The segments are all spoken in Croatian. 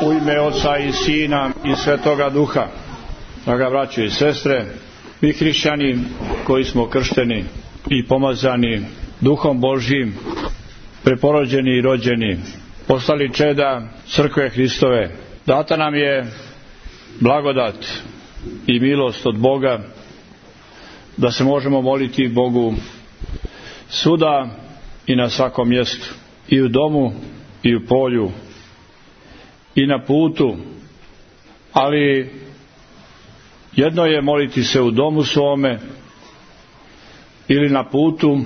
U ime Oca i Sina i Svetoga Duha. Draga braćo i sestre, mi hrišćani koji smo kršteni i pomazani Duhom Božjim, preporođeni i rođeni, postali čeda Crkve Hristove, data nam je blagodat i milost od Boga da se možemo moliti Bogu svuda i na svakom mjestu, i u domu i u polju i na putu. Ali jedno je moliti se u domu svome ili na putu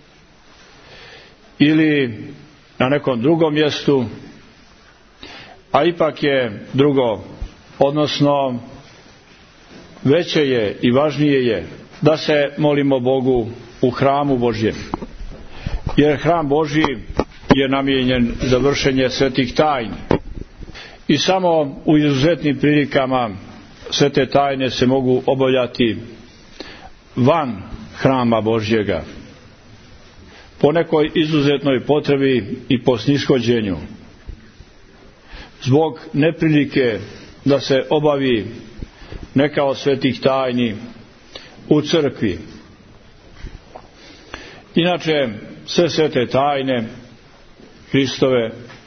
ili na nekom drugom mjestu, a ipak je drugo, odnosno veće je i važnije je da se molimo Bogu u hramu Božjem, jer hram Božji je namijenjen za vršenje svetih tajni i samo u izuzetnim prilikama sve te tajne se mogu obavljati van hrama Božjega, po nekoj izuzetnoj potrebi i po snishođenju, zbog neprilike da se obavi neka od svetih tajni u crkvi. Inače, sve svete tajne Hristove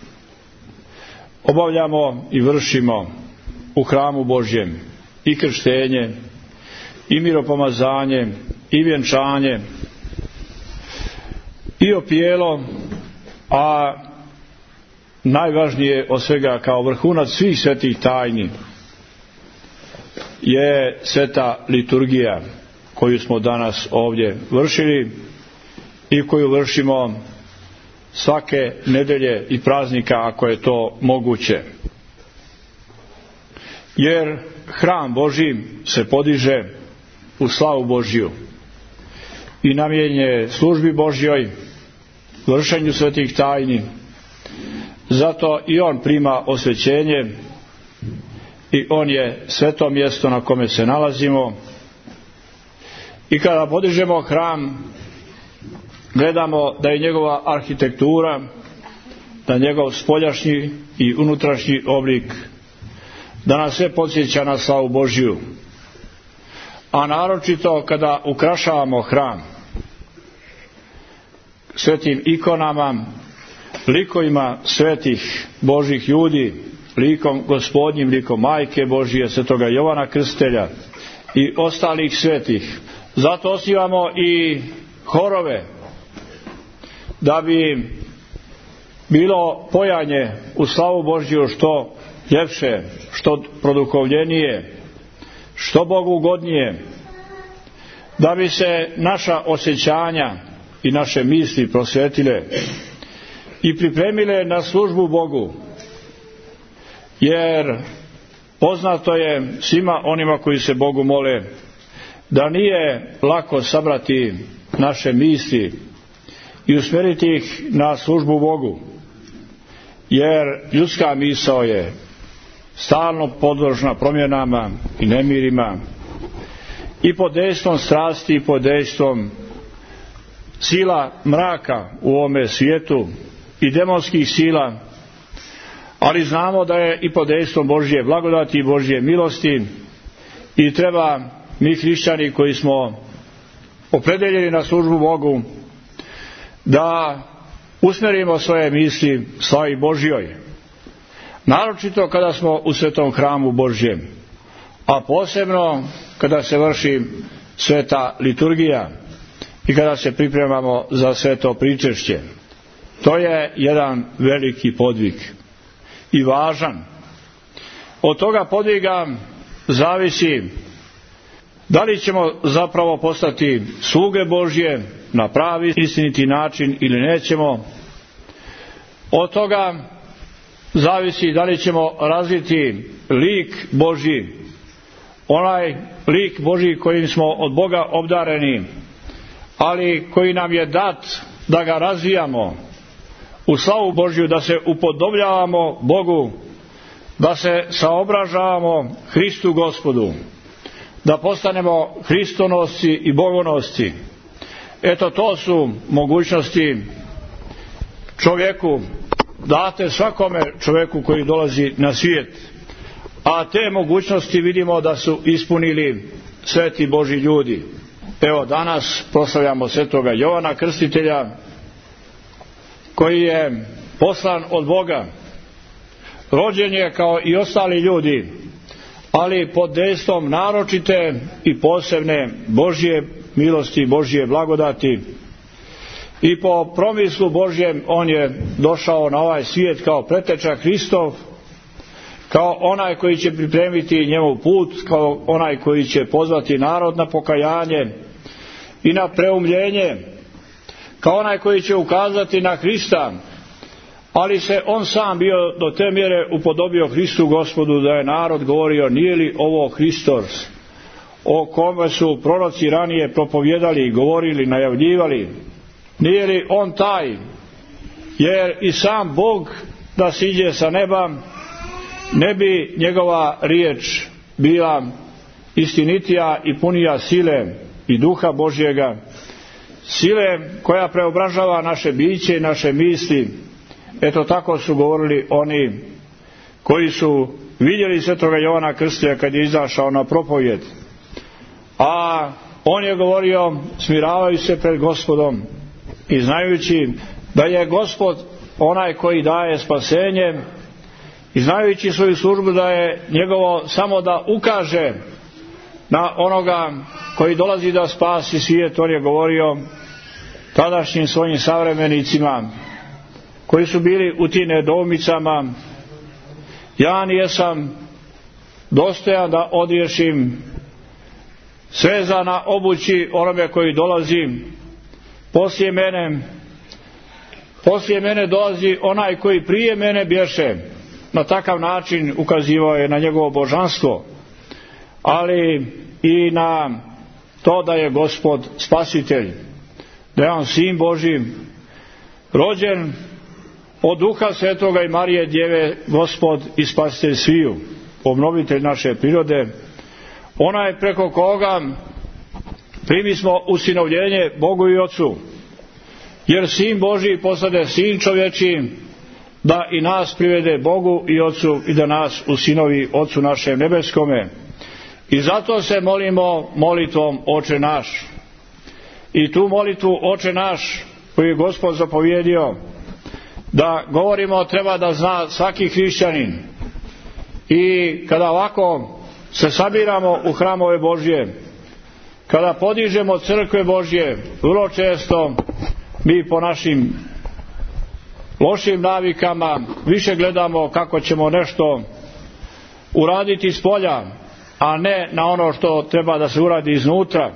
obavljamo i vršimo u hramu Božjem, i krštenje, i miropomazanje, i vjenčanje, i opijelo, a najvažnije od svega, kao vrhunac svih svetih tajni, je sveta liturgija koju smo danas ovdje vršili i koju vršimo svake nedelje i praznika ako je to moguće. Jer hram Božji se podiže u slavu Božju i namijenjen je službi Božjoj, vršenju svetih tajni. Zato i on prima osvećenje i on je sveto mjesto na kome se nalazimo. I kada podižemo hram, gledamo da je njegova arhitektura, da njegov spoljašnji i unutrašnji oblik, da nas sve podsjeća na slavu Božju. A naročito kada ukrašavamo hram svetim ikonama, likovima svetih Božjih ljudi, likom Gospodnjim, likom Majke Božje, svetoga Jovana Krstitelja i ostalih svetih. Zato osnivamo i horove, da bi bilo pojanje u slavu Božju što ljepše, što produhovljenije, što Bogu ugodnije, da bi se naša osjećanja i naše misli prosvetile i pripremile na službu Bogu. Jer poznato je svima onima koji se Bogu mole da nije lako sabrati naše misli i usmjeriti ih na službu Bogu, jer ljudska misao je stalno podložna promjenama i nemirima i pod dejstvom strasti i pod dejstvom sila mraka u ovome svijetu i demonskih sila, ali znamo da je i pod dejstvom Božje blagodati i Božje milosti i treba mi hrišćani koji smo opredeljeni na službu Bogu da usmjerimo svoje misli slavi Božjoj, naročito kada smo u svetom hramu Božjem, a posebno kada se vrši sveta liturgija i kada se pripremamo za sveto pričešće. To je jedan veliki podvig i važan. Od toga podviga zavisi da li ćemo zapravo postati sluge Božje na pravi istiniti način ili nećemo. Od toga zavisi da li ćemo razviti lik Božji, onaj lik Božji kojim smo od Boga obdareni, ali koji nam je dat da ga razvijamo u slavu Božju, da se upodobljavamo Bogu, da se saobražavamo Hristu Gospodu, da postanemo hristonosci i bogonosci. Eto, to su mogućnosti čovjeku date svakome čovjeku koji dolazi na svijet. A te mogućnosti vidimo da su ispunili sveti Božji ljudi. Evo, danas proslavljamo svetoga Jovana Krstitelja, koji je poslan od Boga. Rođen je kao i ostali ljudi, ali pod dejstvom naročite i posebne Božje milosti, Božje blagodati. I po promislu Božjem on je došao na ovaj svijet kao preteča Hristov, kao onaj koji će pripremiti njemu put, kao onaj koji će pozvati narod na pokajanje i na preumljenje, kao onaj koji će ukazati na Hrista, ali se on sam bio do te mjere upodobio Hristu Gospodu da je narod govorio: nije li ovo Hristos o kome su proroci ranije propovjedali, govorili, najavljivali? Nije li on taj? Jer i sam Bog da siđe sa neba, ne bi njegova riječ bila istinitija i punija sile i duha Božjega, sile koja preobražava naše biće i naše misli. Eto, tako su govorili oni koji su vidjeli svetoga Jovana Krstitelja kad je izašao na propovjed. A on je govorio smiravajući se pred Gospodom i znajući da je Gospod onaj koji daje spasenje, i znajući svoju službu da je njegovo samo da ukaže na onoga koji dolazi da spasi svijet. On je govorio tadašnjim svojim savremenicima koji su bili u tim nedoumicama: ja nijesam dostojan da odriješim sveza na obući onome koji dolazi poslije mene dolazi onaj koji prije mene bješe. Na takav način ukazivao je na njegovo božanstvo, ali i na to da je Gospod spasitelj, da je on sin Božji, rođen od Duha Svetoga i Marije Djeve, Gospod i spasitelj sviju, obnovitelj naše prirode, onaj preko koga primismo usinovljenje Bogu i Ocu, jer sin Božji postade sin čovječiji, da i nas privede Bogu i Ocu i da nas usinovi Ocu našem nebeskome. I zato se molimo molitvom Oče naš. I tu molitvu Oče naš koju je Gospod zapovjedio da govorimo treba da zna svaki hrišćanin. I kada ovako se sabiramo u hramove Božje, kada podižemo crkve Božje, vrlo često mi po našim lošim navikama više gledamo kako ćemo nešto uraditi s polja, a ne na ono što treba da se uradi iznutra.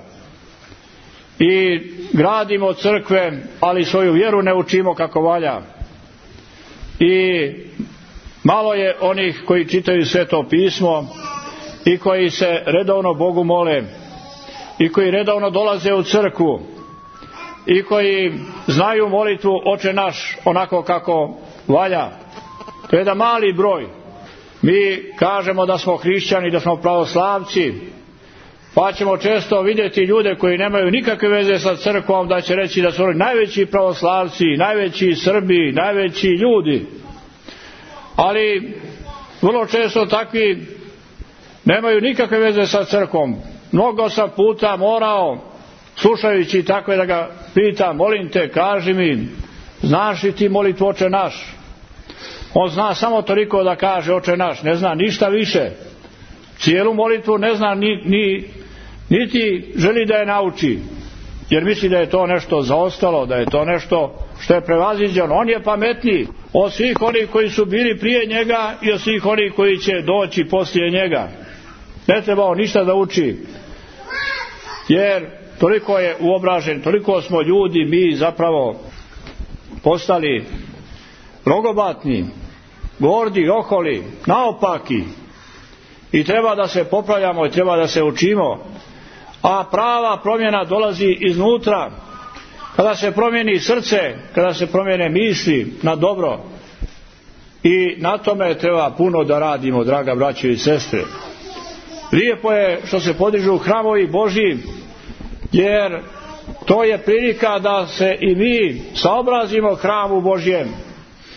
I gradimo crkve, ali svoju vjeru ne učimo kako valja. I malo je onih koji čitaju Sveto pismo i koji se redovno Bogu mole i koji redovno dolaze u crkvu i koji znaju molitvu Oče naš onako kako valja. To je jedan mali broj. Mi kažemo da smo hrišćani, da smo pravoslavci, pa ćemo često vidjeti ljude koji nemaju nikakve veze sa crkvom da će reći da su oni najveći pravoslavci, najveći Srbi, najveći ljudi. Ali vrlo često takvi nemaju nikakve veze sa crkvom. Mnogo sam puta morao, slušajući takve, da ga pitam: molim te, kaži mi, znaš li ti molitvu Oče naš? On zna samo toliko da kaže Oče naš, ne zna ništa više. Cijelu molitvu ne zna niti želi da je nauči, jer misli da je to nešto zaostalo, da je to nešto što je prevaziđeno. On je pametniji od svih onih koji su bili prije njega i od svih onih koji će doći poslije njega. Ne treba on ništa da uči, jer toliko je uobražen, toliko smo ljudi mi zapravo postali rogobatni, gordi, oholi, naopaki, i treba da se popravljamo i treba da se učimo. A prava promjena dolazi iznutra, kada se promijeni srce, kada se promijene misli na dobro. I na tome treba puno da radimo, draga braćo i sestre. Lijepo je što se podižu hramovi Božji, jer to je prilika da se i mi saobrazimo hramu Božjem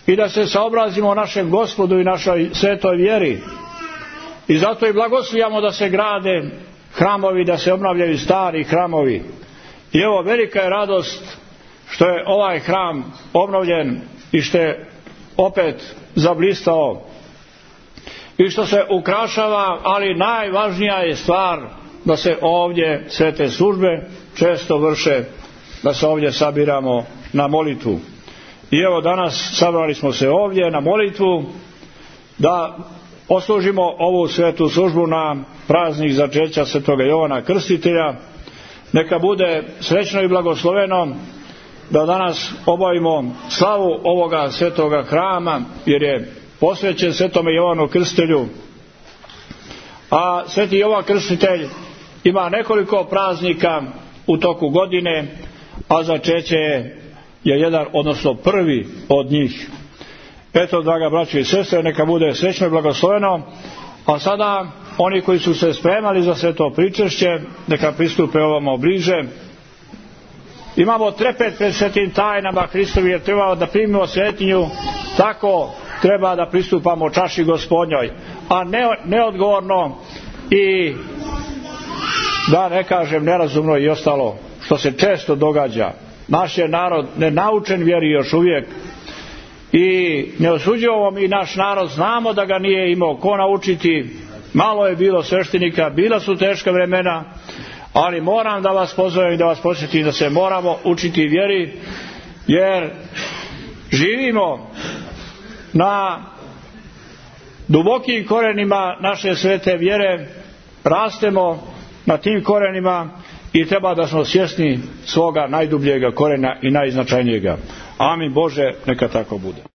i da se saobrazimo našem Gospodu i našoj svetoj vjeri. I zato i blagoslovljamo da se grade hramovi, da se obnavljaju stari hramovi. I evo, velika je radost što je ovaj hram obnovljen i što je opet zablistao i što se ukrašava, ali najvažnija je stvar da se ovdje svete službe često vrše, da se ovdje sabiramo na molitvu. I evo, danas sabrali smo se ovdje na molitvu da poslužimo ovu svetu službu na praznik začeća Svetoga Jovana Krstitelja. Neka bude srećno i blagosloveno da danas obavimo slavu ovoga svetoga hrama, jer je posvećen Svetome Jovanu Krstitelju. A Sveti Jovan Krstitelj ima nekoliko praznika u toku godine, a začeće je jedan, odnosno prvi od njih. Eto, draga braćo i sestre, neka bude srećno i blagosloveno. A sada oni koji su se spremali za sveto pričešće, neka pristupe ovamo bliže. Imamo trepet pred svetim tajnama Hristovi, jer treba da primimo svetinju, tako treba da pristupamo čaši Gospodnjoj, a neodgovorno i, da ne kažem, nerazumno i ostalo, što se često događa. Naš je narod nenaučen vjeri još uvijek i ne osuđujemo mi naš narod, znamo da ga nije imao ko naučiti. Malo je bilo sveštenika, bila su teška vremena, ali moram da vas pozovem i da vas podsjetim da se moramo učiti vjeri, jer živimo na dubokim korenima naše svete vjere, rastemo na tim korenima i treba da smo svjesni svoga najdubljega korena i najznačajnijega. Amin Bože, neka tako bude.